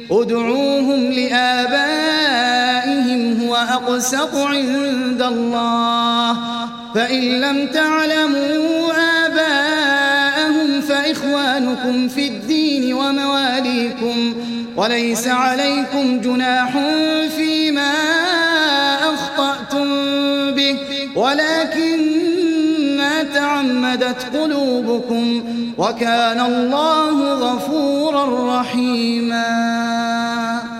ادعوهم لآبائهم هو أقسط عند الله فإن لم تعلموا آباءهم فإخوانكم في الدين ومواليكم وليس عليكم جناح فيما أخطأتم به ولكن ما تعمدت قلوبكم وكان الله غفورا رحيما.